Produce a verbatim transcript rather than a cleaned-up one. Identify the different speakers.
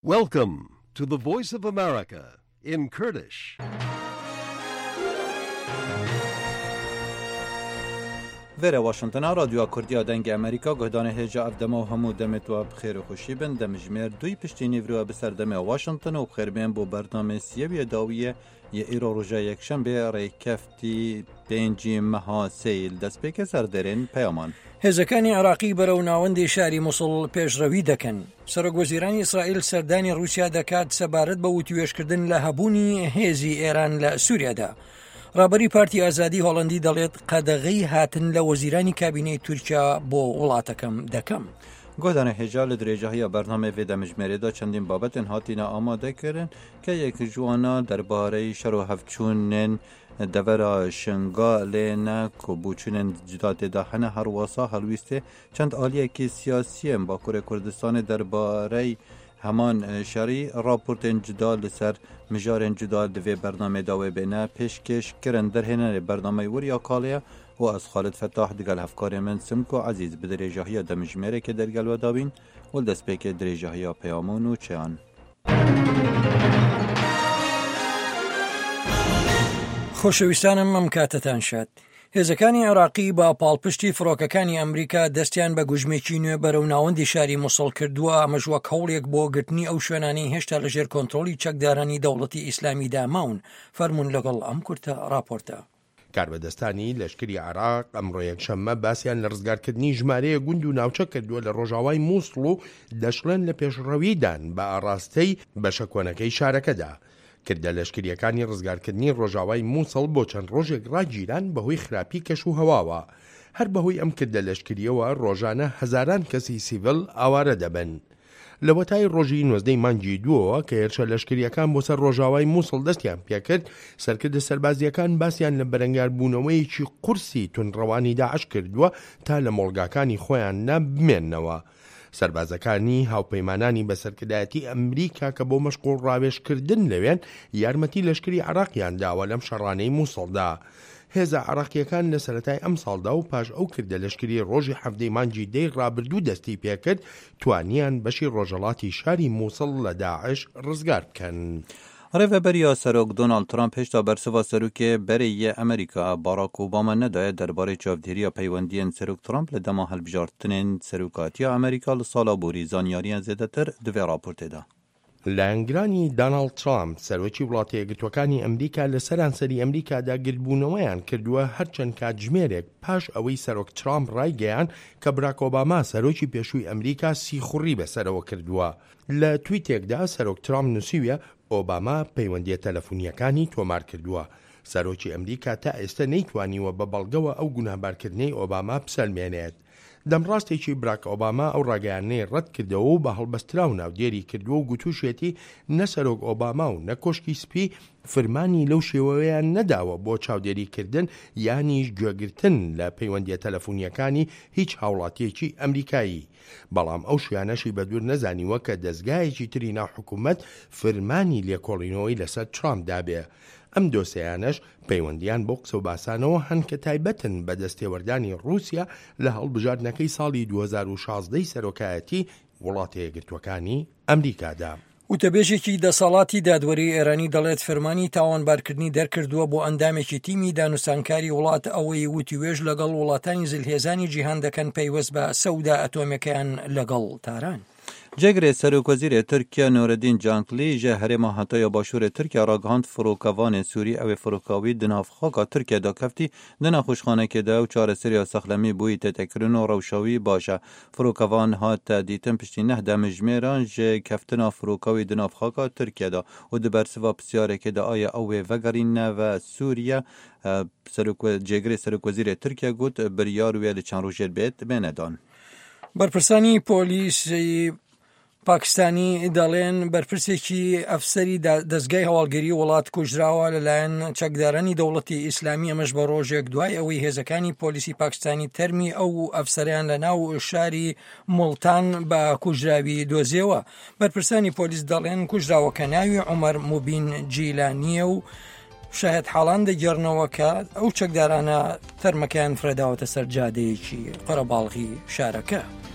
Speaker 1: Welcome to the Voice of America in Kurdish.
Speaker 2: ویره واشنطن رادیو کردی دنگ امریکا گهدانه هجا افدما و همو دمت و بخیر و خوشی بن دمجمیر دوی پشتی نیورو بسر دم واشنطن و بخیر بین بو برنامه سیوی داویه یه ایرو روژا یکشنبه ریکفتی بینجی مها سیل دست پیک سردرین پیامان
Speaker 3: هێزەکانی عراقی بەرەو ناوەندی شاری مووسڵ پێشڕەوی دەکەن. سەرۆکوەزیرانی ئیسرائیل سەردانی رووسیا دەکات سەبارەت بە وتوێشکردن لە هەبوونی هێزی ئێران لە سووریادا. ڕابەری پارتی ئازادی هۆڵەندی دەڵێت قەدەغەی هاتن لە وەزیرانی کابینەی تورکیا بۆ وڵاتەکەم دەکەم.
Speaker 2: گۆدانە هێژا لە درێژەهەیە بەرنامە وێ دەمژمێرێدا چەندین بابەتن هاتینە ئامادەکردن کە یەک جوانە دەربارەی شەڕ و هەفچوونن دەڤەرە شنگا لێنە کۆبووچونن جدا تێدا هەنە هەروەسا هەڵویستێ چەند ئالیەکی سیاسیەن باکوورە کوردستانی دەربارەی هەمان شەڕی راپۆرتên جدا لەسەر مژارên جدا divê bernamê da wê bêne pêşkêşkirin derhênerê bernameyê weriya kaliye û ez Xalid Fettah digel hevkarê min Simko Ezîz bi dirêjahiya demijmêrekê dergel we dabîn û li destpêkê dirêjahiya peyamûn û çêyan.
Speaker 3: خۆشەویستانم ئەم کاتتان شاد. هێزەکانی عێراقی با پاڵپشتی فڕۆکەکانی ئەمریکا دەستیان بە گوژمێکی نوێ بەرەو ناوەندی شاری مووسڵ کردووە ئەمەش وەک هەوڵێک بۆ گرتنی ئەو شوێنانەی هێشتا لەژێر کۆنتڕۆلی چەکدارانی دەوڵەتی ئیسلامیدا ماون. فەرموون لەگەڵ ئەم کورتە راپۆرتە.
Speaker 4: کاربەدەستانی لەشکری عێراق ئەمڕۆ یەکشەممە باسییان لە ڕزگارکردنی ژمارەیە گوند و ناوچە کردووە لە ڕۆژاوای مووسڵ و دەشڵێن لە پێشڕەویدان بە ئاڕاستەی بەشە کۆنەکەی شارەکەدا. کردە لەشکریەکانی ڕزگارکردنی ڕۆژاوای مووسڵ بۆ چەند ڕۆژێک ڕاگیران بەهۆی خراپی کەش و هەواوە. هەر بەهۆی ئەم کردە لەشکریەوە ڕۆژانە هەزاران کەسی سیڤل ئاوارە دەبن. لە وەتای ڕۆژی نوێزدەی مانگی دووەوە کە هێرشە لەشکریەکان بۆ سەر ڕۆژاوای مووسڵ دەستیان پێکرد سەرکردە سەربازیەکان باسییان لە بەرەنگاربوونەوەیەکی قورسی تونڕەوانی داعش کردووە تا لە مۆڵگاکانی خۆیان نەبمێننەوە. سەربازەکانی هاوپەیمانانی بەسەرکردایەتی ئەمریکا کە بۆ مەشغوڵ ڕاوێژکردن لەوێن یارمەتی لەشکری عێراقیان داوە لەم شەڕانەی مووسڵدا. هێزە عێراقیەکان لە سەرەتای ئەم ساڵدا و پاش ئەو کردە لەشکری ڕۆژی هەفتەی مانگی دەی ڕابردوو دەستی پێکرد توانیان بەشی ڕۆژهەڵاتی شاری مووسڵ لە داعش ڕزگار بکەن.
Speaker 2: ڕێڤەبەریا سەرۆک دۆناڵد ترامپ هێشتا بەرسەوا سەرۆکێ بەرەیە ئەمریکا باراک ئۆباما نەدایە دەربارەی چاودێریە پەیوەندیên سەرۆک ترامپ لە دەما هەڵبژارتنên سەرۆکاتیە ئەمریکا لە ساڵا بووری زانیاریان زێدەتر divê راپۆرتێدا.
Speaker 4: لایەنگرانی دۆناڵد ترامپ سەرۆکی وڵاتە یەکگرتووەکانی ئەمریکا لە سەرانسەری ئەمریکادا گرتبوونەوەیان کردووە هەرچەند کاتژمێرێک پاش ئەوەی سەرۆک ترامپ ڕایگەیان کە براک ئۆباما سەرۆکی پێشووی ئەمریکا سیخوڕی بەسەرەوە کردووە. لە تویتێکدا سەرۆک ترامپ نووسیویە ئۆباما پەیوەندیە تەلەفۆنیەکانی تۆمار کردووە. سەرۆکی ئەمریکا تا ئێستا نەیتوانیوە بە بەڵگەوە ئەو گوناهبارکردنەی ئۆباما بسەلمێنێت. دەمڕاستێکی براک ئۆباما ئەو ڕاگەیانەی ڕەت کردەوە و بە هەڵبەستراو ناودێری کردووە و گوتوشێتی نە سەرۆک ئۆباما و نە کۆشکی سپی فرمانی لەو شێوەیان نەداوە بۆ چاودێریکردن یانیش گوێگرتن لە پەیوەندیە تەلەفۆنیەکانی هیچ هاوڵاتیەکی ئەمریکایی. بەڵام ئەو شویانەشی بەدوور نەزانیوە کە دەستگایەکی تری ناوحکوومەت فرمانی لێکۆڵینەوەی لەسەر ترامپ دابێ. ئەم دۆسەیانەش پەیوەندیان بۆ قسە و باسانەوە هەن کە تایبەتن بە دەستێوەردانی رووسیا لە هەڵبژاردنەکەی ساڵی دوو هەزار و شازدەی سەرۆکایەتی وڵاتە یەکگرتووەکانی ئەمریکادا.
Speaker 3: وتەبێژێکی دەسەڵاتی دادوەری ئێرانی دەڵێت فەرمانی تاوانبارکردنی دەرکردووە بۆ ئەندامێکی تیمی دانوسانکاری وڵات ئەوەی وتیوێژ لەگەڵ وڵاتانی زلهێزانی جیهان دەکەن پەیوەست بە سەودا ئەتۆمەکەیان لەگەڵ تاران.
Speaker 2: جگرê Serokvezîrê Tirkiye Nureddin Cankli ji herêma Hataya Başûrê Tirkiye ragihand firokevanên Sûrî ew ê firokawî di navxaka Tirkiye da keftî di nexweşxanekê de ew çareseriya sexlemî bûyî têtekirin û rewşawî baş e. Firokevan hat dîtin piştî neh demijmêran ji keftina firokawî di navxaka Tirkiye da û di bersiva pisyarekê de aya ew ê vegerîne ve Sûriye Cegirê Serokvezîrê Tirkiye got biryar wê li çend rojê bêt bênedan.
Speaker 3: بەرپرسانی پۆلیسی پاکستانی دەڵێن بەرپرسێکی ئەفسەری دەستگای هەواڵگەری وڵات کوژراوە لەلایەن چەکدارانی دەوڵەتی ئیسلامی ئەمەش بە ڕۆژێک دوای ئەوەی هێزەکانی پۆلیسی پاکستانی تەرمی ئەو ئەفسەریان لە ناو شاری موڵتان بە کوژراوی دۆزیەوە. بەرپرسانی پۆلیس دەڵێن کوژراوەکە ناوی عومەر موبین جیلانیە و شاهد حاڵان دەگەڕنەوە کە ئەو چەکدارانە تەرمەکەیان فرەداوەتە سەر جادەیەکی قەرەباڵغی شارەکە.